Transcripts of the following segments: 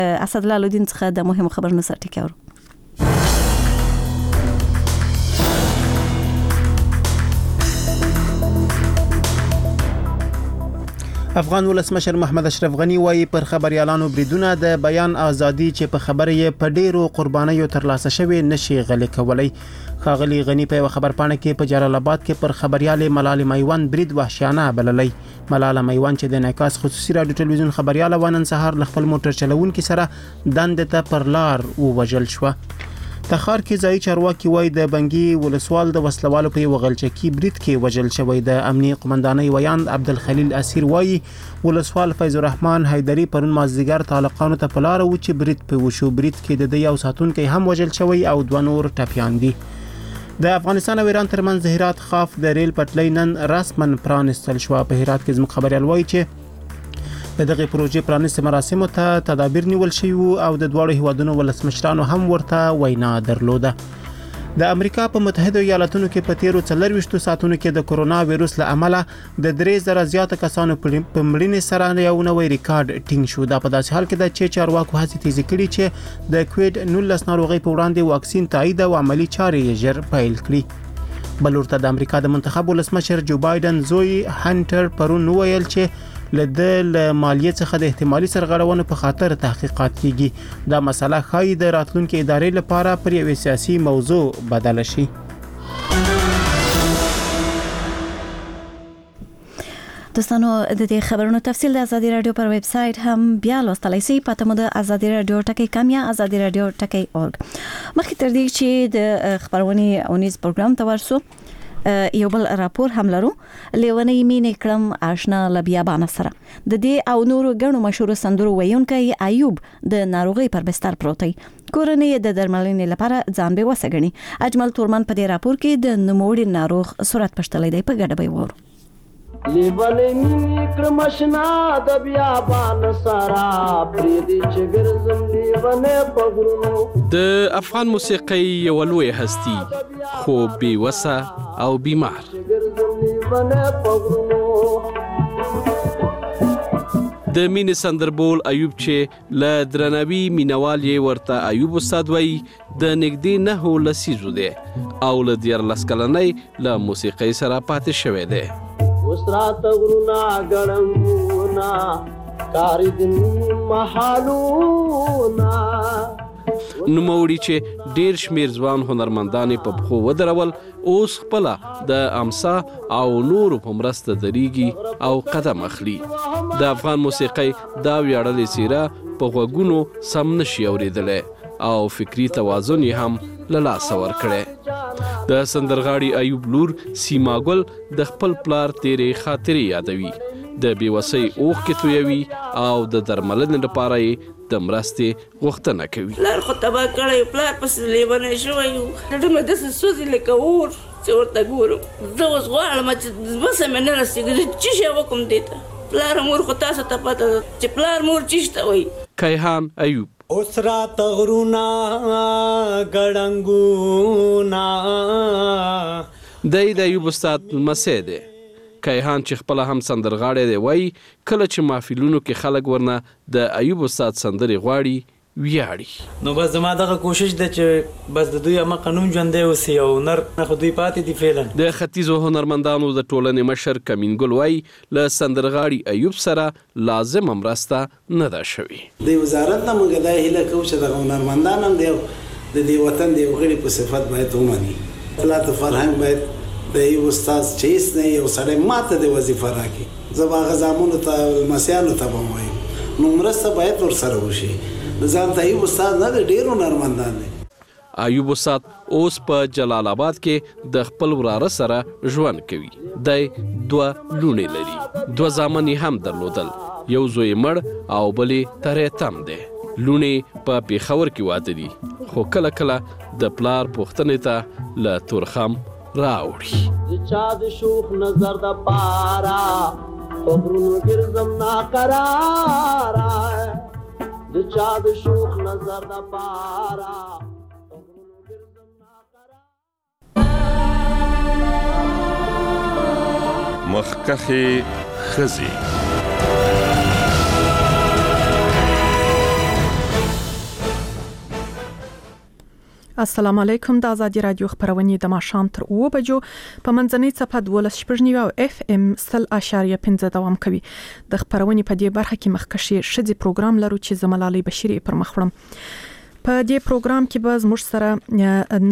اسدالله الدین څخه د مهمو خبرونو سره ټکی اورو. افغان ولسمشر محمد اشرف غنی وایي پر خبريالانو بریدونه د بیان ازادي چې په خبره یې په ډیرو قربانیو ترلاسه شوی نشي غلي کولای. ښاغلي غنی په خبرپاڼه کې په جلال آباد کې پر خبريال ملال میوان برید وحشیانه بللی. ملال میوان چې د انعکاس خصوصي رادیو ټلویزیون خبريال ونن سهار ل خپل موټر چلوونکي سره دند ته پر لار ووجل شو. تخار کې ځای چارواکي وای د بنګي ولسوال د وسلوالو په وغلچکی برید کې وجل شوی. د امنیي قومندانۍ ویاند عبدالخلیل اسیر وای ولسوال فیض الرحمن حیدری پرون مازدیګر طالقانو ته پلار و چې برید په وشو. برید کې د یو ساتونکي هم وجل شوی او دوه نور ټپیان دي. د افغانستان او ایران ترمنځ د هرات خاف د ریل پټلۍ نن رسمن پرانستل شو. په هرات کې زموږ خبريال وای چې دغه پروژې پرانیستو مراسمو ته تدابیر نیول شوي او د دواړو هیوادونو ولسمشرانو هم ورته وینا درلوده. د امریکا په متحده ایالاتونو کې په تیرو 24 ساعتونو کې د کورونا وایروس له امله د 3000 زیاته کسانو په مړینې سره یو نوی ریکارډ ټینګ شو. دا په داسې حال کې ده چې چارواکو هڅې تیزې کړي چې د کووډ 19 ناروغۍ په وړاندې واکسین تایید او عملی چارې ژر پیل کړي. بل ورته د امریکا د منتخب ولسمشر جو بایدن زوی هانټر پرون ویل چې له مالیې څخه د احتمالي سرغړونو په خاطر تحقیقات کیږي. دا مسله ښایي د راتلونکي ادارې لپاره پر یوه سیاسي موضوع بدل شي. دوستانو د دې خبرونو تفصیل د ازادي رادیو پر ویب سټ هم بیا لوستلای شئ. پته مو د ازادي رادیو ټکی کم یا ازادي رادیو ټکی اورګ. مخکې تر دې چې د خبرونه اونیز پروګرام ته ورسو یو بل راپور هم لرو. لیونی مینې کړم آشنا لبیابانه سره د دې او نورو غنو مشهور سندرو ویونکي ایوب د ناروغي پر بستر پروت دی. کورنۍ د درملنې لپاره ځان به وسګني. اجمل تورمن په دې راپور کې د نوموړي ناروغ صورت پښتلې دی. په ګډه به وورو. لیونی مینې کړم آشنا د بیابانه سره پرې چې ګرځم لیونی په غرونو. د افغان موسیقي یو لوی هستی خو بې وسه او بیمار. د مینې سندربول ایوب چې له درناوي مینوال یې ورته ایوب استاد وایي د نږدې 9 لسیزو دی او له 14 کلنۍ له موسیقۍ سره پاتې شوی دی. وسرات غرونا ګړنګونا کاری دن محالونا. نوموړي چې ډیر شمیر ځوان هنرمندانې په پخو ودرول اوس خپل د امسا او نورو په مرسته دریږي او قدم اخلي. د افغان موسیقۍ دا ویاړلې څیره په غوږونو سم نشي اوریدلی او فکری توازن یې هم له لاسه ورکړی. د سندرغاړي ایوب لور سیما ګل د خپل پلار تیرې خاطرې یادوي. د بیوسۍ اوښکې تویوي او د درملنې لپاره یې د مرستې غوښتنه کوي. پلار خو تباه کړی، پلار پسې لیونی شوی یو. زړه مې داسې سوځي لکه اور چې ورته ګورم. زه اوس غواړم چې وسه مې نه رسېږي څه شی وکړم دې ته. پلار مور خو تاسو ته پته ده چې پلار مور څه ته وایي. کیهان ایوب اوس راته غرونه ګړنګونه. دی د ایوب استاد لمسی دی. کیهان چې خپله هم سندرغاړی دی وایي کله چې محفلونو کې خلک ورنه د ایوب استاد سندرې غواړي ویاړي. نو بس زما دغه کوشش ده چې بس د دوی همه قانون ژوندی اوسي او هنر خو دوی پاتې دي فعلا. د ختیځو هنرمندانو د ټولنې مشر کمین ګل وایي له سندرغاړي ایوب سره لازمه مرسته نه ده شوې. د وزارت نه موږ دا هیله کوو چې دغه هنرمندان هم د دې وطن د یو غړي په صفت باید ومني. اطلاعات فرهنګ باید د یو استاد چې هیڅ نه یو سړی ماته د وظیفه راکړي. زه به هغه زامنو ته لمسیانو ته به ووایم نو مرسته باید ورسره وشي. ځان ته ایوب استاد نه دی، ډېر هنرمندان دی. ایوب استاد اوس په جلال آباد کې د خپل وراره سره ژوند کوي. دی 2 لوڼې لري. 2 زامن یې هم درلودل. یو زوی مړ او بلې ترې تم دی. لوڼې په پېښور کې واده دي خو کله کله د پلار پوښتنې ته له تورخم راوړي. چا د شوخ نظر د پارا خبرونو ګرځم ناقرارا. د چا د شوخ نظر د پارا خبرونو ګرځم ناقرارا. مخکخې خزي السلام علیکم. د آزادي رادیو خبرونه د ماښام تر 2 بجو په منځنۍ صفحه 12.9 او FM 100.5 دوام کوي. د خبرونه په دې برخه کې مخکشي شذي پروګرام لرو چې زملالي بشيري پر مخړم. په دې پروګرام کې به زموږ سره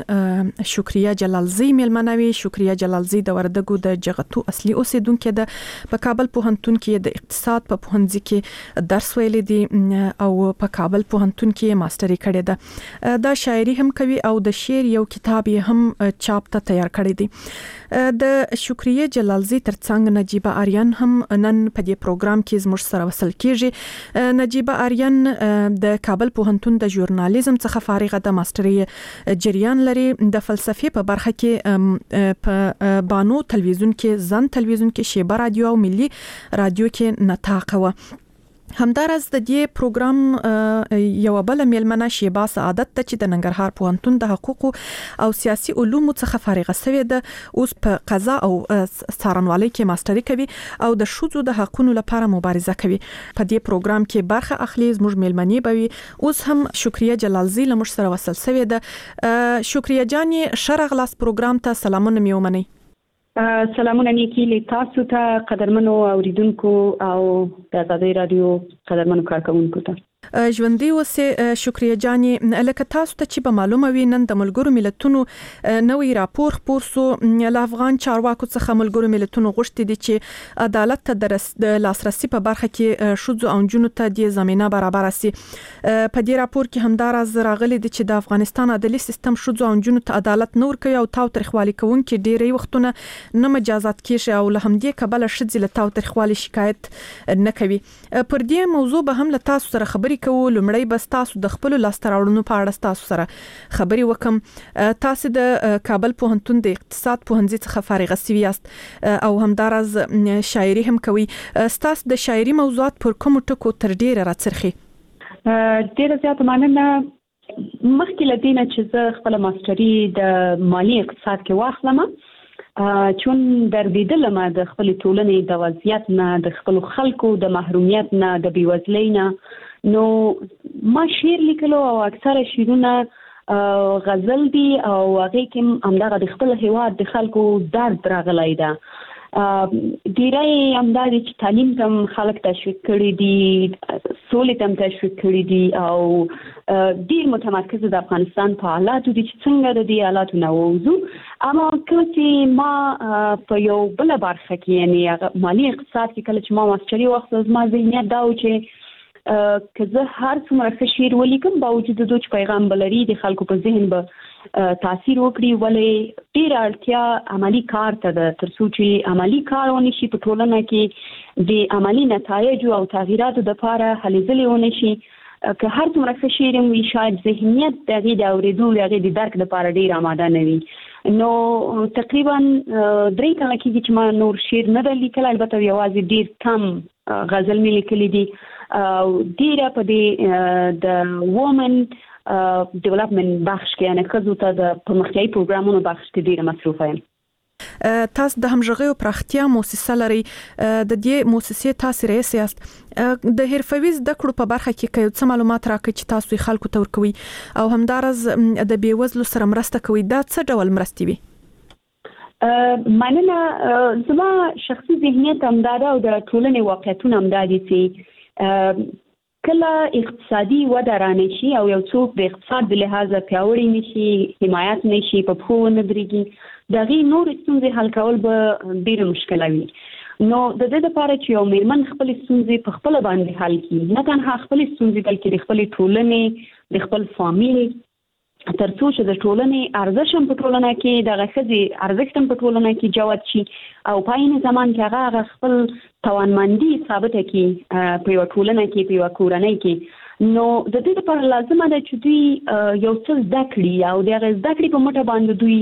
نن شکریا جلالزی ملمنوي. شکریا جلالزی د وردګو د جغتو اصلي اوسیدونکو د په کابل پوهنتون کې د اقتصاد په پوهنځي کې درس ویلي دي او په کابل پوهنتون کې ماستري کړې ده. دا شاعري هم کوي او د شعر یو کتاب هم چاپ ته تیار کړی دی. د شکریا جلالزی ترڅنګ نجيبه آریان هم نن په دې پروګرام کې زموږ سره وصل کیږي. نجيبه آریان د کابل پوهنتون د ژورنالیزم څخه فارغه د ماستري جریان لري. د فلسفي په برخه کې په بانو تلویزیون کې زن تلویزیون کې شیبه رادیو او ملي رادیو کې نطاق و. همدارس د دې پروګرام یو بل ملمنه شیبه سعادت ته چې د ننګرهار پوهنتون د حقوق او سیاسي علومو څخه فارغه شوې ده. اوس په قضا او څارنوالۍ کې ماستري کوي او د شذو د حقوقو لپاره مبارزه کوي. په دې پروګرام کې برخه اخلي زموږ ملمنې بوي. اوس هم شکریا جلالزی له موږ سره وصل شوې ده. شکریا جاني شرغلاس پروګرام ته سلامونه میومني. سلامونه نیکی له تاسو ته قدرمنو اوریدونکو او د آزادي رادیو قدرمنو کارکونکو ته. ژوندۍ اوسه شکریا جاني. لکه تاسو ته چې به معلومه وي نن د ملګرو ملتونو نوې راپور خپور سو. ل افغان چارواکو څخه ملګرو ملتونو غوښتي دي چې عدالت ته د لاسرسي په برخه کې شذو او جنونو ته د زمينه برابر سي. په دې راپور کې همداراز راغلي دي چې د افغانستان عدالي سیستم شذو او جنونو ته عدالت نور کوي او تاو ترخوالي کوونکي ډېری وختونه نه مجازات کیږي او له همدې کبله شذ له تاو ترخوالي شکایت نه کوي. پر دې موضوع به هم له تاسو سره خبرې کوو. لمړی بس تاسو د خپل لاستراوړنو په اړه تاسو سره خبرې وکم. تاسو د کابل پوهنتون د اقتصاد پوهنځي څخه فارغه سوي یاست او همدارز شاعري هم کوي. تاسو د شاعري موضوعات پر کوم ټکو تر ډیره راڅرخي؟ ډیره زیاته مننه. مخکې لدینه چې زه خپل ماستري د مالی اقتصاد کې واخلم چون دربیدلم د خپل ټولنې د وضعیت نه د خپل خلکو د محرومیت نه د بیوزلۍ نه نو ما شعر لیکلو او اکثره شعرونه غزل دي او هغه کې همدغه د خپل هیواد د خلکو درد راغلی ده. ډیری همداري چې تعلیم تم خلک تشویق کړي دي، سولې تم تشویق کړي دي او ډیر متمرکز د افغانستان په حالاتو دي چې څنګه د دې حالاتو نه ووځو. اما کله چې ما په یو بل برخه کې یعنی مالی اقتصاد کې کله چې ما ماستري واخیسته زما ذهنیت دا و چې که زه هر څومره ښه شعر ولیکم باوجود د چې پیغام بلري د خلکو په ذهن به تاثیر وکړي ولې ډېره اړتیا عملی کار ته ده تر څو چې عملی کار ونه شي په ټولنه کې د عملی نتایجو او تغییراتو دپاره هلې ځلې ونه شي. که هر څومره ښه شعر وي شاید ذهنیت د هغې د اورېدو د هغې د درک دپاره ډېر آماده نه وي. نو تقریبا 3 کاله کېږي چې ما نور شعر نه ده لیکلی، البته یوازې ډېر کم غزل مې لیکلی دي. ډیره په دې د وومن ډیولپمنٹ بخش کې یعنی ښځو ته د پرمختیایي پروګرامونو بخش کې ډیره مصروفه یم. تاسو د همغږۍ او پراختیا مؤسسه لري. د دې مؤسسې تاسو رئیس یاست. د حرفوي زده کړو په برخه کې کوم څه معلومات راکړئ چې تاسو خلکو ته ورکوي او همدارز د بیوزلو سره مرسته کوي. دا څه ډول مرستې وي؟ مننه. زما شخصي ذهنیت همدا ده او د ټولنې واقعیتونه همدا دي چې کله اقتصادي وده رانشي او یو څوک د اقتصاد د لحاظه پیاوړی نشي، حمایت نشي، په پښو ونه درېږي، د هغې نورې ستونزې حل کول به ډېره مشکله وي. نو د دې لپاره چې یو میرمن خپلې ستونزې په خپله باندې حل کړي، نه تنها خپلې ستونزې بلکې د خپلې ټولنې د خپل فامیل تر څو چې د ټولنې ارزښت هم په ټولنه کې دغه ښځې ارزښت هم په ټولنه کې جوت شي او په عین زمان کې هغه خپل توانمندي ثابته کړي په یوه ټولنه کې، په یوه کورنۍ کې. نو د دې لپاره لازمه ده چې دوی یو څه زده کړي او د هغې زده کړې په مټه باندې دوی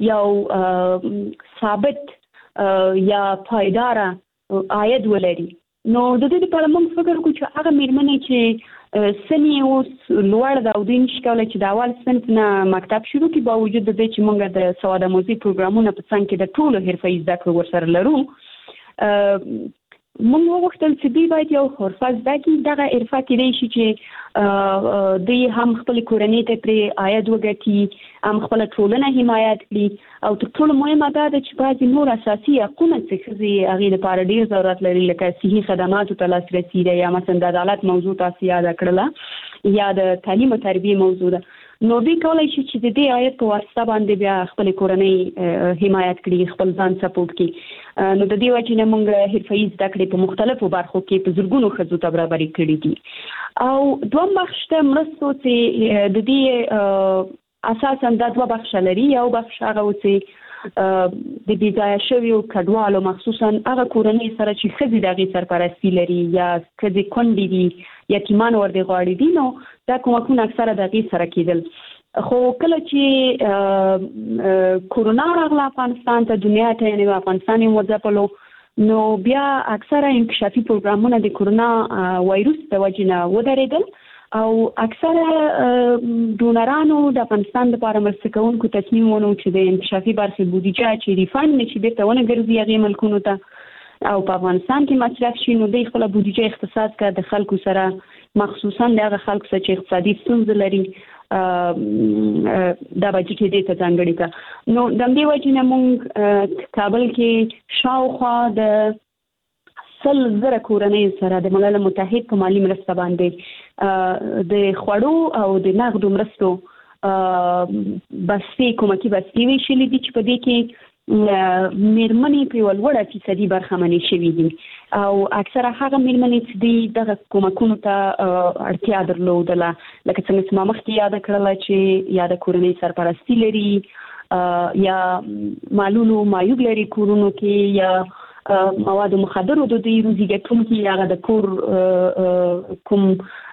یو ثابت یا پایداره عاید ولري. نو د دې لپاره موږ فکر کوو چې هغه میرمنې چې سنی اوس لوړ ده او دوی نشي کولی چې د اول صنف نه مکتب شروع کړي باوجود د دې چې موږ د سواد آموزي پروګرامونه په څنګ کې د ټولو حرفه‌ایي زده کړو ورسره لرو. موږ وغوښتل چې دوی باید یو حرفه زده کړي. دغه حرفه کېدای شي چې دوی هم خپل کورنۍ ته پرې عاید وګټي، هم خپل ټولنه حمایت کړي، او تر ټولو مهمه دا ده چې بعضې نور اساسي حقونه چې ښځې هغې لپاره ډېر ضرورت لري، لکه صحي خدماتو ته لاسرسي ده، یا مثلا د عدالت موضوع تاسو یاده کړله، یا د تعلیم او تربیې موضوع ده. نو دوی کولی شي چې د دې عاید په واسطه باندې بیا خپل کورنۍ حمایت کړي، خپل ځان سپورټ کړي. نو د دې وجې نه موږ حرفه‌ایي زده کړې په مختلفو برخو کې په زرګونو ښځو ته برابرې کړي دي. او دویم بخش ته مرستو چې د دې اساساً دا دوه بخشه لري. یو بخش هغه و چې د بېځایه شویو کډوالو مخصوصاً هغه کورنۍ سره چې ښځې د هغې سرپرستي لري یا ښځې کونډې دي، یتیمان ورته غواړي دي، نو دا کومکونه اکثره د هغې سره کېدل. خو کله چې کورونا راغله افغانستان ته، دنیا ته، یعنې افغانستان یې وځپلو، نو بیا اکثره انکشافي پروګرامونه د کورونا وایروس د وجې نه ودرېدل، او اکثره ډونرانو د افغانستان لپاره مرسته کوونکو تصمیم ونیو چې د انکشافي برخې بودیجه چې ریفاند نه شي بیرته ونه ګرځي هغې ملکونو ته او په افغانستان کې مصرف شي، نو دوی خپله بودیجه اختصاص کړه د خلکو سره، مخصوصا د هغه خلکو سره چې اقتصادي ستونزې لري، دا بجټ یې دې ته ځانګړې کړه. نو د همدې وجې نه موږ کابل کې شاوخوا د 100,000 کورنۍ سره د ملل متحد په مالي مرسته باندې د خوړو او د نغدو مرستو بستې کومکي بستې ویشلې دي چې په دې کې میرمنې په یوه لوړه فیصدي برخمنې شوي دي، او اکثره هغه میرمنې چې دوی دغه کومکونو ته اړتیا درلودله، لکه څنګه چې ما مخکې یاده کړله چې یا د کورنۍ سرپرستي لري، یا مالونو معیوب لري کورونو کې، یا مواد مخدرو د دوی روزي ګټونکي، هغه د کور کوم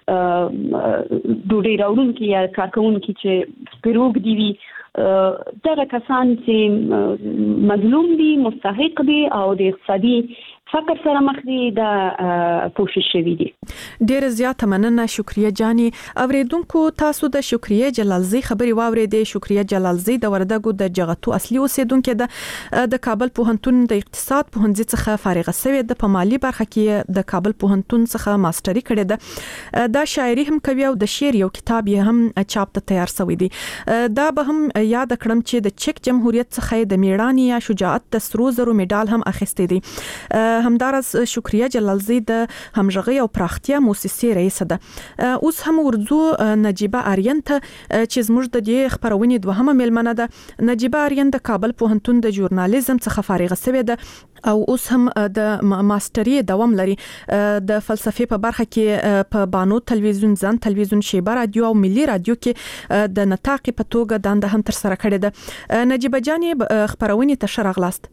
ډوډۍ راوړونکي یا کارکوونکي چې پیروګ دي وي، دغه کسان چې مظلوم دي، مستحق دي او د اقتصادي فقر سره مخ دي، دا کوشش شوی دي. ډیره زیاته مننه شکریه جاني. اوریدونکو تاسو د شکریه جلالزی خبري واوریدې. شکریه جلالزی د وردګو د جغتو اصلي اوسیدونکو د کابل پوهنتون د اقتصاد پوهنځي څخه فارغه شوې ده. په مالی برخه کې د کابل پوهنتون څخه ماستري کړې ده. دا شاعري هم کوي او د شعر یو کتاب یې هم چاپ ته تیار شوی دی. دا به هم یاد کړم چې د چک جمهوریت څخه د میړانې یا شجاعت د سرو زرو میډال هم اخیستی دی. همدارس شکریه جلالزی د همغږي او پراختیا موسسې رئیس ده. اوس هم ورځو نجيبه آرین ته چې زموږ د دې خبرونې دوهمه میلمنه ده. نجيبه آرین د کابل پوهنتون د ژورنالیزم څخه فارغه شوې ده او اوس هم د ماستري دوام لري. د فلسفې په برخه کې په بانو تلویزیون، ځان تلویزیون، شیبه رادیو او ملي رادیو کې د نطاق په توګه دنده هم تر سره کړې ده. نجيبه جاني خبرونې ته شرغلاست.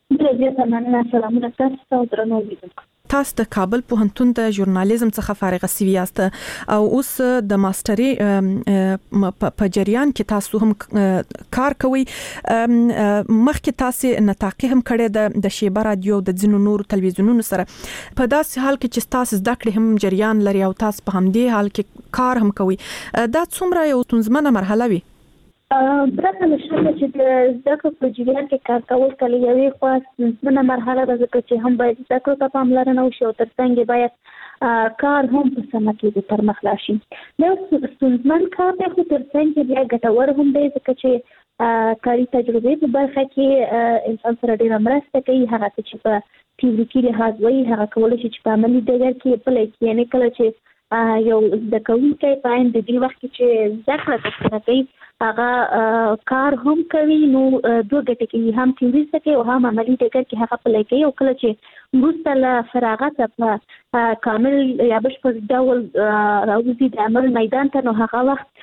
تاسو د کابل پوهنتون د ژورنالیزم څخه فارغه شوی یاست او اوس د ماستري په جریان کې تاسو هم کار کوئ. مخکې تاسو نطاقي هم کړې د شیبه رادیو د ځینو نور تلویزیونونو سره. په داسې حال کې چې تاسو زده کړې هم جریان لري او تاسو په همدې حال کې کار هم کوئ، دا څومره یو ستونزمنه مرحله وي؟ برخه نشته چې د زده کړو په جریان کې کار کول کله یوې خوا ستونزمنه مرحله ده، ځکه چې هم باید زده کړو ته پاملرنه وشي او ترڅنګ باید کار هم په سمه توګه پرمخ لاړ شي. دا ستونزمن کار دی خو ترڅنګ بیا ګټور هم دی، ځکه چې کاري تجربې په برخه کې انسان سره ډېره مرسته کوي. هغه چې په تیوریکي لحاظ وایي هغه کولی شي چې په عملي ډګر کې پلی کړي. یعنې کله چې یو زده کوونکی په عین د دې وخت کې چې زده کړه ترسره کوي هغه کار هم کوي، نو دوه ګټې کوي، هم تیوري زده کوي او هم عملي ډګر کې هغه پلی کوي. او کله چې وروسته له فراغته په کامل یا بشپړ ډول راوځي د عمل میدان ته، نو هغه وخت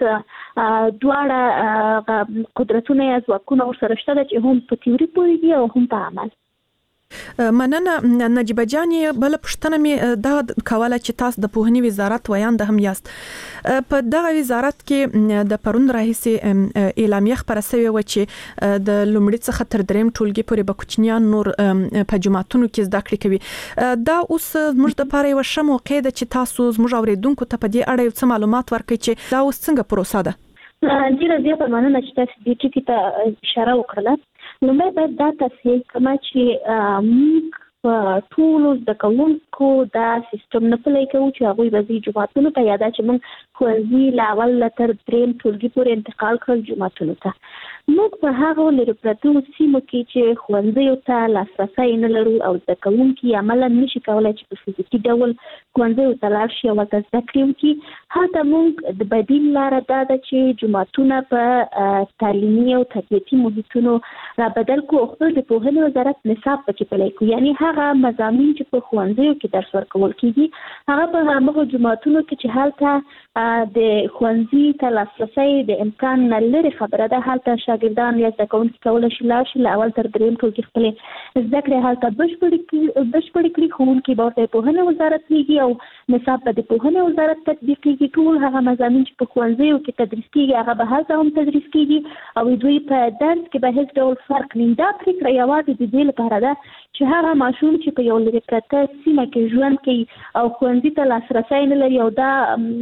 دواړه قدرتونه یا ځواکونه ورسره شته چې هم په تیوري پوهېږي او هم په عمل. مننه نجيبه جاني. بل پښتنه می دا کوله چې تاسو د پوهنې وزارت ویاند هم یاست. په دغه وزارت کې د پرون راهیسې اعلامیه خبره شوې و چې د لومړي څخه تر دریم ټولګي پورې به کوچنیان نور په جماعتونو کې زده کړې کوي. دا اوس موږ د لپاره یو ښه موقع ده چې تاسو زموږ اوریدونکو ته په دې اړه یو څه معلومات ورکړئ چې دا اوس څنګه پروسه ده. ډیره زیاته مننه چې تاسو دې ټکي ته اشاره وکړه. لومړی باید دا تصحیح کړم چې موږ په ټولو زده کوونکو دا سیستم نه پلی کوو چې هغوی به ځي جوماتونو ته یا دا چې موږ ښوونځي له اول تر درېیم ټولګي پورې انتقال کړل جوماتونو ته. موږ په هغو لرې پرتو سیمو کې چې ښوونځیو ته لاسرسی نه لرو او زده کوونکي عملا نشي کولی چې په فزیکي ډول ښوونځیو ته لاړ شي او هلته زده کړې وکړي. هلته موږ د بدیل لاره دا ده چې جوماتونه په تعلیمي او تربیتي محیطونو رابدل کړو او خپل د پوهنې وزارت نصاب پکې پلی کړو. یعنې هغه مضامین چې په ښوونځیو کې درس ورکول کېږي هغه په همغو جوماتونو کې چې هلته د ښوونځي ته لاسرسی د امکان نه لرې خبره ده، هلته شاګردان یا زده کوونکي کولی شي لاړ شي له اول تر درېیم ټولګي خپلې زده کړې هلته بشپړې کړي. ښوونکي به ورته پوهنې وزارت لیږي او نصاب به د پوهنې وزارت تطبیقېږي. ټول هغه مضامین چې په ښوونځیو کې تدریس کېږي هغه به هلته هم تدریس کېږي او دوی په درس کې به هېڅ ډول فرق نه. دا پرېکړه یوازې د دې لپاره ده چې هغه ماشوم چې په یو لرې پرته سیمه کې ژوند کوي او ښوونځي ته لاسرسی نه لري او دا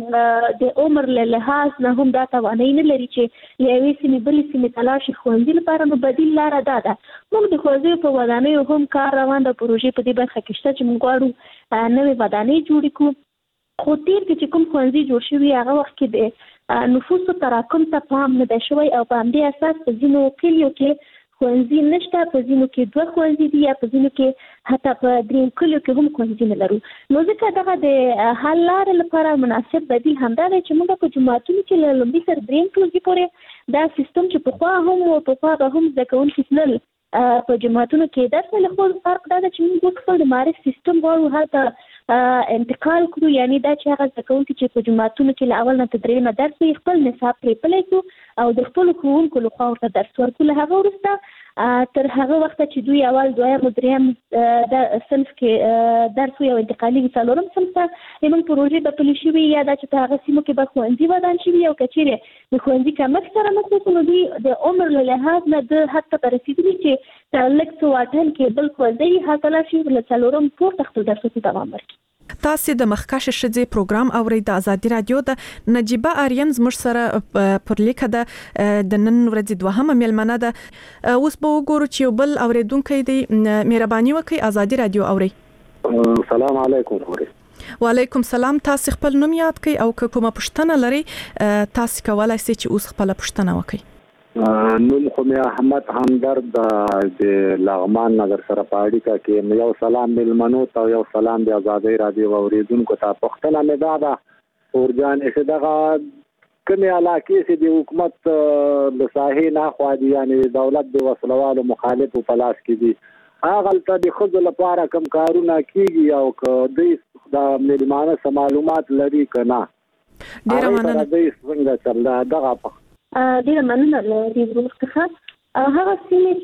د عمر له لحاظ نه هم دا توانایي نه لري چې له یوې سیمې بلې سیمې ته لاړ شي ښوونځي لپاره، نو بدیل لاره دا ده. موږ د ښوونځیو په ودانیو هم کار روان ده، پروژې په دې برخه کې شته چې موږ غواړو نوې ودانۍ جوړې کړو. خو تیر کې چې کوم ښوونځي جوړ شوي هغه وخت کې د نفوسو تراکم ته پام نه دی شوی او په همدې اساس په ځینو کلیو کې ښوونځي نشته، په ځینو کې 2 ښوونځي دي یا په ځینو کې حتی په 3 کلیو کې هم ښوونځي نه لرو. نو ځکه دغه د حل لارې لپاره مناسب بدیل همدا دی چې موږ په جوماتونو کې له لومړي تر 3 ټولګي پورې دا سیستم چې پخوا هم و پخوا به هم زده کوونکي تلل په جوماتونو کې درس له خو فرق دا ده چې موږ خپل د معرف سیستم غواړو هلته انتقال کړو. یعنی دا چې هغه زده کوونکي چې په جوماتونو کې له اول نه تر درېیمه درس کوي خپل نصاب پرې پلی کړو او د خپلو ښوونکو لخوا ورته درس ورکړو. له هغه وروسته تر هغه وخته چې دوی اول دویم درېیم صنف کې درس وي او انتقالېږي څلورم صنف ته زموږ پروژې به پلي شوي یا دا چې په هغه سیمو کې به ښوونځي ودان شوي او که چیرې د ښوونځي کمښت سره مخ وشو نو دوی د عمر له لحاظ نه د حد ته به رسېدلي چې تر لږ څه واټن کې بل ښوونځی هلته لاړ شي له څلورم پورته خپل درسونو ته دوام ورکړي. تاسو د مخکښ ښځې پروګرام اورئ د ازادي رادیو د نجيبه آریان زموږ سره پر لیکه ده د نن ورځې دوهمه مېلمنه ده. اوس به وګورو چې یو بل اوریدونکی دی. مهرباني وکړئ ازادي رادیو اورئ. السلام علیکم. وعلیکم سلام. تاسو خپل نوم یاد کړئ او که کومه پوښتنه لرئ تاسو کولای شئ چې اوس خپل پوښتنه وکړئ. نوم خو مې احمد همدرد د لغمان نظر سره په اړیکه کې یو سلام ملمنو ته یو سلام د ازادي رادیو اوریدونکو ته. پوښتنه مې دا ده اورجان چې دغه کومې علاقې چې د حکومت د ساحې نه خوا دي یعنی دولت د وسلوالو مخالفو په لاس کې دي هغلته د ښځو لپاره کوم کارونه کیږي او که دوی د مېلمانه معلومات لري که نه ډېره مننه. دوی څنګه چل دغه ډېره مننه له دې ورور څخه. هغه سیمې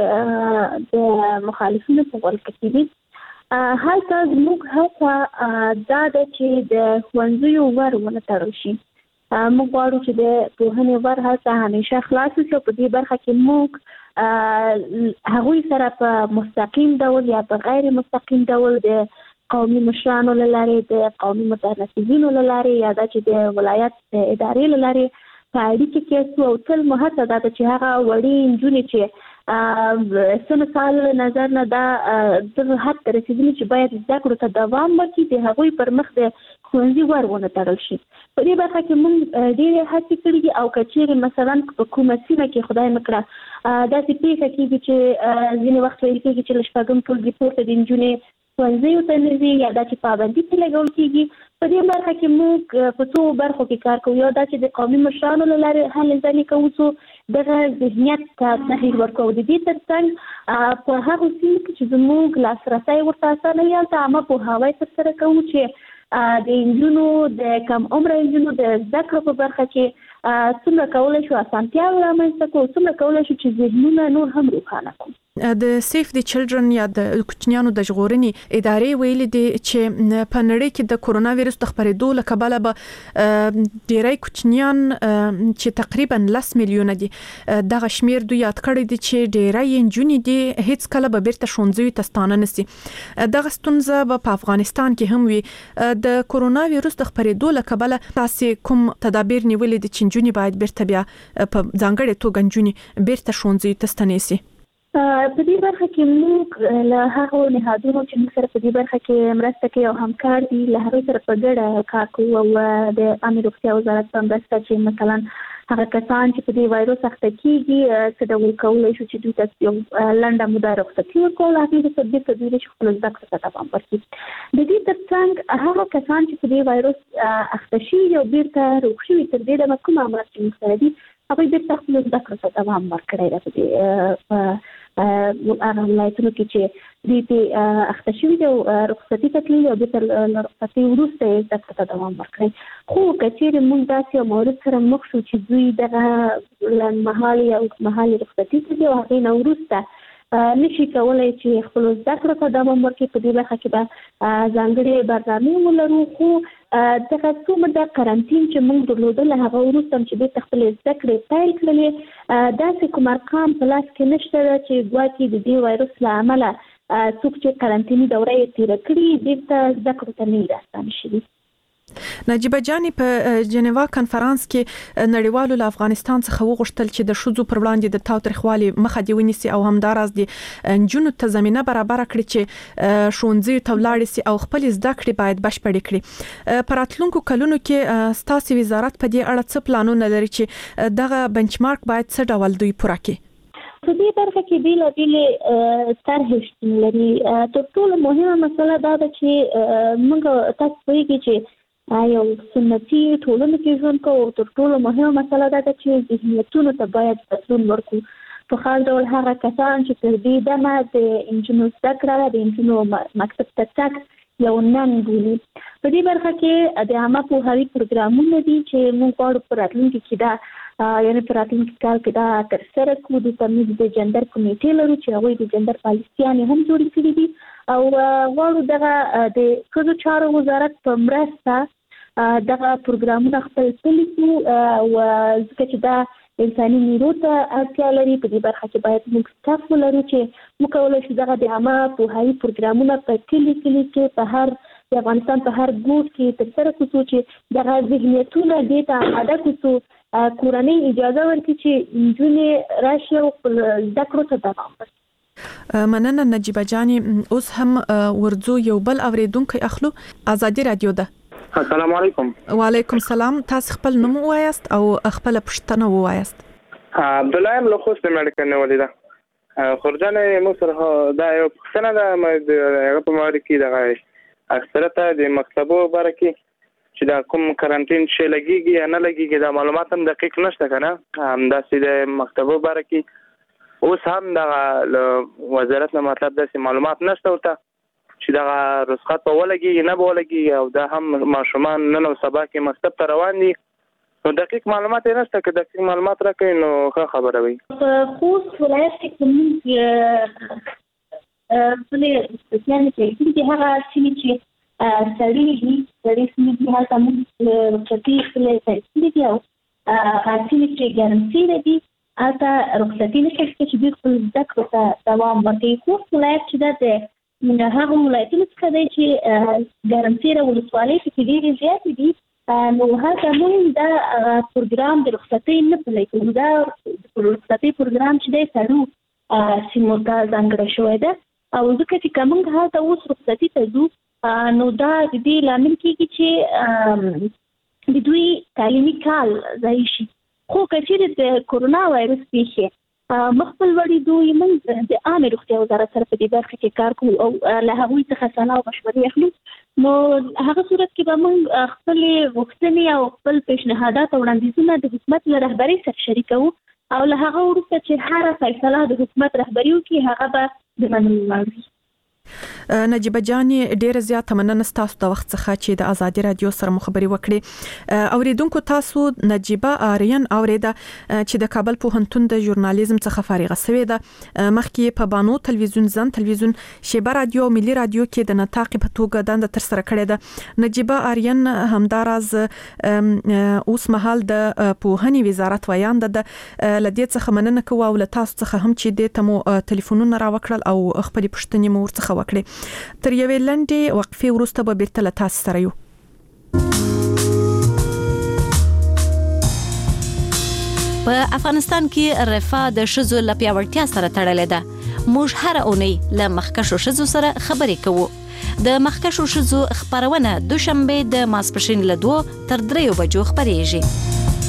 چې د مخالفینو په غولکه کې دي هلته زموږ هڅه دا ده چې د ښوونځیو ور ونه تړل شي. موږ غواړو چې د پوهنې ور هلته همیشه خلاص شي او په دې برخه کې موږ هغوی سره په مستقیم ډول یا په غیر مستقیم ډول د قومي مشرانو له لارې د قومي متنفذینو له لارې یا دا چې د ولایت د ادارې له لارې په اړیکه کې سو او تل مو هڅه ده چې هغه وړي نجونې چې سن سال نظر نه دا د حد ته رسېدلي چې باید زده کړو ته دوام ورکړي د هغوی پر مخ د ښوونځي ور ونه تړل شي. په دې برخه کې موږ ډېرې هڅې کړي دي او که چیرې مثلا په کومه سیمه کې خدای نه کړه داسې پېښه کېږي چې ځینې وخت ویل کېږي چې له شپږم ټولګي پورته د نجونې ښوونځیو ته نه ځي یا دا چې پابندي پرې لګول کېږي. په دې برخه کې موږ په څو برخو کې کار کوو. یو دا چې د قومي مشرانو له لارې هلې ځلې کوو څو دغه ذهنیت ته تغییر ورکوو. د دې تر څنګ په هغو سیمو کې چې زموږ لاسرسی ورته اسانه وي هلته عامه پوهاوی ترسره کوو چې د نجونو د کم عمره نجونو د زده کړو په برخه کې څومره کولی شو اسانتیاوې رامنځته کړو، څومره کولی شو چې ذهنونه نور هم روښانه کړو. د سیف دی چلډرن یا د کوچنیانو د ژغورنې ادارې ویلي دي چې په نړۍ کې د کورونا وایرس د خپرېدو له کبله به ډېری کوچنیان چې تقریبا 10 میلیونه دي دغه شمیر دوی یاد کړی دي چې ډېری نجونې دي هیڅ کله به بیرته ښوونځیو ته ستانه نشي. دغه ستونزه به په افغانستان کې هم وي. د کورونا وایرس د خپرېدو له کبله تاسو کوم تدابیر نیولې دي چې نجونې باید بیرته بیا په ځانګړې توګه نجونې بیرته ښوونځیو ته ستنې شي؟ په دې برخه کې موږ له هغو نهادونو چې موږ سره په دې برخه کې مرسته کوي او همکار دي له هغوی سره په ګډه کار کوو او د عامه روغتیا وزارت په مرسته چې مثلا هغه کسان چې په دې وایروس اخته کیږي څه ډول کولی شو چې دوی ته یو لنډه موده رخصتي ورکول هغوی ته بیرته دوی چې خپلو زده کړو ته دوام ورکړي. د دې ترڅنګ هغه کسان چې په دې وایروس اخته شوي او بیرته روغ شوي تر دې دمه کوم عملیات چې موږ سره دي هغوی بیرته خپلو زده کړو ته دوام ورکړی ده. هغه ولایتونو کې چې دوی پرې اخته شوي دي او رخصتي ته تللي او بیرته له رخصتي وروسته یې زده کړو ته دوام ورکړی. خو که چېرې موږ داسې یو مورد سره مخ شو چې دوی دغه لنډمهالې او اوږدمهالې رخصتي ته دي او هغې نه وروسته نشي کولی چې خپلو زده کړو ته دوام ورکړي، په دې برخه کې به ځانګړې برنامې ولرو. خو دغه څومره د قرنطین چې موږ درلودل هغه وروسته چې بیرته خپلې زده کړې پیل کړلې داسې کوم ارقام په لاس کې نشته چې ګواکې د دې وایروس له امله څوک چې قرنطیني دوره یې تېره کړي بیرته زده کړو ته نه وي راستانه شوي. نجیبه جانې په جنیوا کنفرانس کې نړیوالو له افغانستان څخه وغوښتل چې د ښځو پر وړاندې د تاوتریخوالي مخه دې ونیسي او همداراز د نجونو ته زمینه برابره کړي چې ښوونځیو ته ولاړې سي او خپلې زده کړې باید بشپړې کړي. په راتلونکو کلونو کې ستاسو وزارت په دې اړه څه پلانونه لري چې دغه بنچمارک باید څه ډول دوی پوره کړي؟ په دې برخه کې بیلابېلې طرحې شتون لري. تر ټولو مهمه مسله دا ده چې موږ تاسو پوهېږئ چې یو سنتي ټولنه کې ژوند کوو. تر ټولو مهمه مسله دا ده چې ذهنیتونو ته باید بدلون ورکړو. په خاص ډول هغه کسان چې تر دې دمه د نجونو زده کړه د نجونو مکتب ته تګ یو ننګ بولي. په دې برخه کې د عامه پوهاوي پروګرامونه دي چې موږ غواړو په راتلونکي کې دا یعنې په راتلونکي کال کې دا ترسره کړو. دلته موږ د جندر کمیټې لرو چې هغوی د جندر پالیسیانې هم جوړې کړي دي او غواړو دغه د ښځو چارو وزارت په مرسته دغه پروګرامونه خپل پلي کړو او ځکه چې دا انساني نیرو ته اړتیا لري. په دې برخه کې باید موږ سټاف ولرو چې موږ کولی شو دغه د عامه پوهاوي پروګرامونه په کلي کې په هر د افغانستان په هر ګوټ کې ترسره کړو چې دغه ذهنیتونه دې ته اماده کړو کورنۍ اجازه ورکړي چې نجونې راشي او خپل زده کړو ته دوام ورکړي. مننه نجیبه جانې. اوس هم ورځو یو بل اورېدونکی اخلو. ازادي رادیو ده. السلام علیکم. وعلیکم السلام. تاسو خپل نوم ووایاست او خپل پوښتنه ووایاست. عبدالله له خوست امریکا نه ولیده. خورجانه مو سره دا یو پوښتنه ده هغه په موري کې دغه اکثرته د مکتبو باره کې چې دا کوم قرنطین چې لګیږي یا نه لګیږي دا معلومات هم دقیق نشته که نه. همداسې د مکتبو باره کې اوس هم دغه وزارت نه مطلب داسې معلومات نشته ورته چې دغه رخصت به ولګي نه به ولګي او دا هم ماشومان نن او سبا کې مکتب ته روان دي. نو دقیق معلومات یې نشته. که دقیق معلومات راکړئ نو ښه خبره وي. په خوست ولایت کې زموږ خپلې سپیانې چې دي هغه سیمې چې سړي دي سیمې دي هلته موږ رخصتي خپلې پیل دي او هغه سیمې چې ګرم سوي دي هلته رخصتي نشته چې دوی خپل زده کړو ته دوام ورکوي. خوست ولایت چې دا د هغه ولایتونو څخه دی چې ګرمسیره ولسوالۍ پکې ډېرې زیاتې دي نو هلته موږ دا پروګرام د رخصتۍ نه پلی کوو. دا رخصتۍ پروګرام چې دی سړو سیمو ته ځانګړی شوی ده او ځکه چې که موږ هلته اوس رخصتي ته ځو نو دا د دې لامل کېږي چې د دوی تعلیمي کال ضایع شي. خو که چېرې د کورونا وایرس پیښې مخ په لوړېدو یې موږ د عامې روغتیا وزارت سره په دې برخه کې کار کوو او له هغوی څخه سلا او مشورې اخلو. نو هغه صورت کې به موږ خپلې غوښتنې او خپل پیشنهادات او وړاندیزونه د حکومت له رهبرۍ سره شریکوو او له هغه وروسته چې هره فیصله د حکومت رهبري وکړي هغه به د منلو وړ وي. نجیبه جانې ډیره زیاته مننه ستاسو د وخت څخه چې د ازادي رادیو سره مخبري وکړي. اوریدونکو تاسو نجیبه آریان اوریده چې د کابل پوهنتون د ژورنالیزم څخه فارغه شوې ده. مخکې په بانو تلویزیون زن تلویزیون شیبه رادیو ملي رادیو کې د نطاق په توګه دنده تر سره کړې ده. نجیبه آریان همداراز اوس مهال د پوهنې وزارت ویانده ده. لدې څخه مننه کوم او له تاسو څخه هم چې د تمو ټلیفونونه راوکړل او خپل پوښتنې مو ورڅخه وکړي. تر یوې لنډې وقفې وروسته به بیرته له تاسو سره یو. په افغانستان کې رفاه د ښځو له پیاوړتیا سره تړلې ده. موږ هر اونۍ له مخکښو ښځو سره خبرې کوو. د مخکښو ښځو خبرونه دوشنبه د ماسپښین له 2 تر 3 بجو خبرېږي.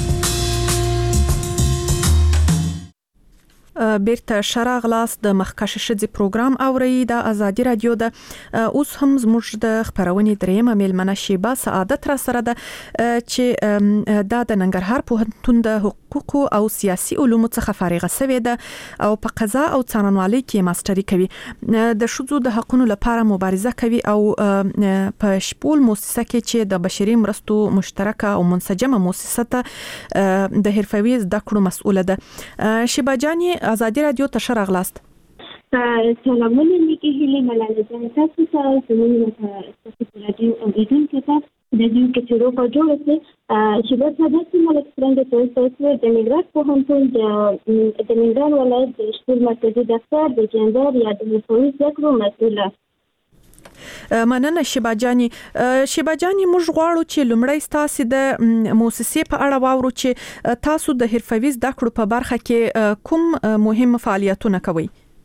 بیرته شراغلاس د مخکښ ښځې پروګرام اوري د ازادي رادیو د اوس هم زموږ د خبرونې دریمه میلمنه شیبه سعادت را سره ده چې د ننګرهار پوهنتون د حقوقو او سیاسي علومو څخه فارغه شوې ده او په قضا او څارنوالۍ کې ماستري کوي. د ښځو د حقوقو لپاره مبارزه کوي او په شپول مؤسسه کې چې د بشري مرستو مشترکه او منسجمه مؤسسه د حرفوي زده کړو مسؤله ده. شیبه جان ازادي رادیو ته ښه راغلاست. سلامونه لیکي هلي ملاله جان تاسو ته زموږ رادیو اوریدونکو ته د دې کې چې روغه جوړه شي چې د ساده ملک څنګه تاسو د ننګرهار پوهنتون د ننګرهار ولایت د شپږ مرکزي دفتر د جندر یا د حرفوي زده کړو مسؤله. مننه شیبه جانی. شیبه جانی موږ غواړو چې لومړی ستاسو د مؤسسې په اړه واورو چې تاسو د حرفوي زده کړو په برخه کې کوم مهم فعالیتونه کوئ.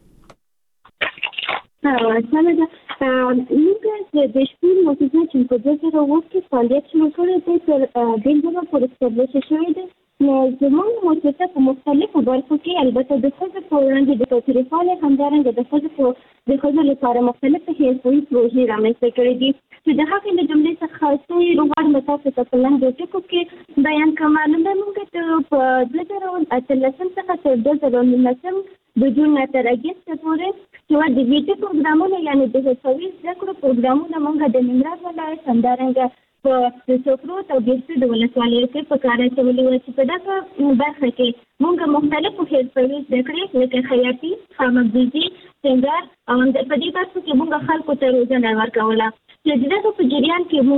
سمه موږ د شپږ مؤسسې چې په 2008 کې فعالیت شروع کړی دی تر دغه پورې شوې ده. زموږ مؤسسه په مختلفو برخو کې البته د ښځو په وړاندې د تاوتریخوالي همدارنګه د ښځو لپاره مختلفې حرفوي پروژې رامنځته کړې دي چې د هغې له جملې څخه څو غواړم تاسو ته په لنډو ټکو کې بیان کړم. لومړی موږ په 2018 څخه تر 2019 د جون تر اګست پورې چې د ویډیو پروګرامونه یعنې د حرفوي زده کړو پروګرامونه موږ د ننګرهار ولایت همدارنګه په سوکروت او بیرته د ولسوالۍ کې په کار اچولي وو چې په دغه برخه کې موږ مختلفو حرفوي زده کړې لکه خیاطي، خامکدوزي، سینګار او په دې برخو کې موږ خلکو ته روزنه ورکوله چې دغه په جریان کې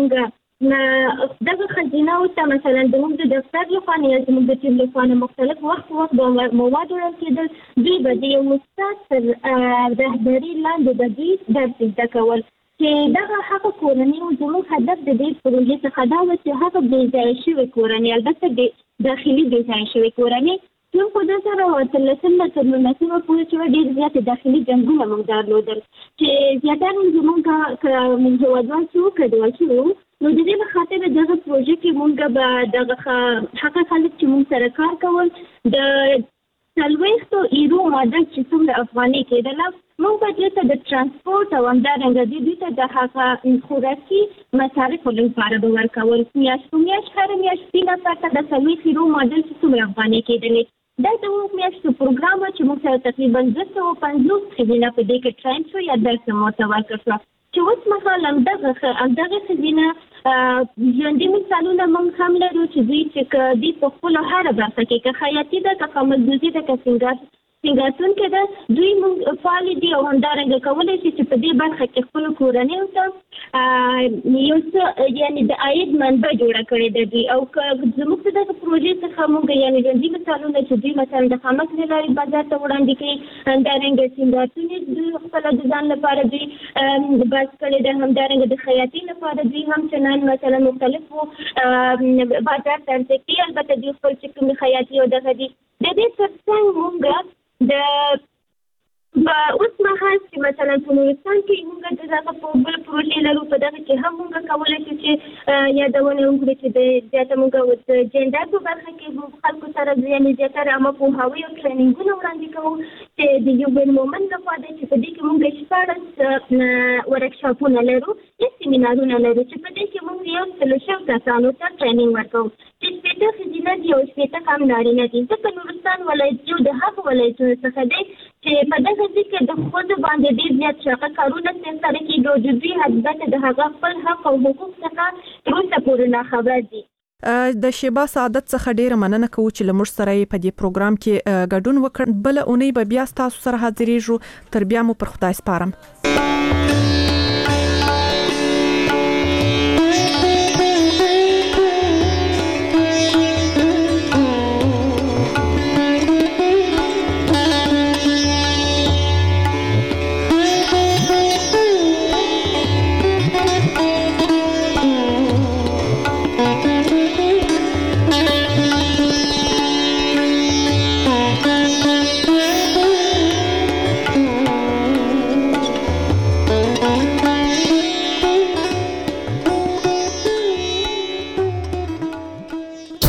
موږ دغه خزینه ورته مثلا د موږ د دفتر لخوا یا زموږ د ټیم لخوا مختلف وخت به مواد وړل کېدل. دوی به د یو استاد تر رهبري لاندې د دوی درس زده کول چې دغه هغه کورنۍ او زموږ هدف د دې پروژې څخه دا و چې هغه بې ځایه شوې کورنۍ البته د داخلي بې ځایه شوې کورنۍ ټول خو د سره اتلسمه تر 19مه پورې چې ډېر زیات داخلي جنګونه موږ درلودل چې زیاتره زموږ هېوادوال چې وکډوال شوي وو نو د دې په خاطر دغه پروژې کې موږ به دغه هغه خلک چې موږ سره کار کول د 40 ایرو ماډل چې څومره افغاني کېدله موږ به دې ته د ترانسپورټ او همدارنګه دوی ته د هغه خوراکي مصارفو لپاره به ورکول. میاشت په میاشت هره میاشت 3 نفر ته د 40 ایرو ماډل چې څومره افغاني کېدلې دا د اوه میاشتو پروګرام و چې موږ سره تقریبا 250 ښځینه په دې کې ټرین شو یا درس مو ته ورکړل شو چې اوس مهال همدغه ښځینه ژوندي مثالونه موږ هم لرو چې دوی چې دوی په خپلو هره برخه کې که خیاطي ده که خامکدوزي ده که سینګارتون کې ده دوی موږ فعال دي او همدارنګه کولی شي چې په دې برخه کې خپلو کورنیو ته یو څه یعنې د عاید منبع جوړه کړې ده دوی او که زموږ د دغه پروژې څخه موږ یعنې ژوندي مثالونه چې دوی مثلا د خامک له لارې بازار ته وړاندې کوي همدارنګه سینګارتون یې دوی خپله د ځان لپاره دوی بس کړې ده همدارنګه د خیاطۍ لپاره دوی هم چنان مثلا مختلفو بازار ته عرضه کوي البته دوی خپل چې کومې خیاطي او دغه دي د دې تر څنګ موږ اوس مهال چې مثلا په نورستان کې موږ د دغه په بل پروژې لرو په دغه کې هم موږ کولی شو چې یادونه وکړو چې د زیاته موږ د جنډر په برخه کې خلکو سره یعنې زیاتره عامه پوهاوی او ټرینینګونه وړاندې کوو چې د یو بل مومن لخوا دی چې په دې کې موږ 14 ورکشاپونه لرو یا سیمینارونه لرو چې په دې کې موږ 100 کسانو ته ټرینینګ ورکوو چې 15 ښځینه دي او 15 هم نارینه دي ځکه نورستان ولایت یو د هغو ولایتونو څخه دی چې په دغه ځای کې د ښځو باندې ډېر زیات شاقه کارونه ترسره کېږي او د دوی البته د هغه خپل حق او حقوق څخه تر اوسه پورې ناخبره دي. د شیبا سعادت څخه ډیره مننه کوو چې لمر سره په دې پروګرام کې ګډون وکړ. بل اونۍ به بیا تاسو سره حاضرېږو. تر بیا مو پر خدای سپارم.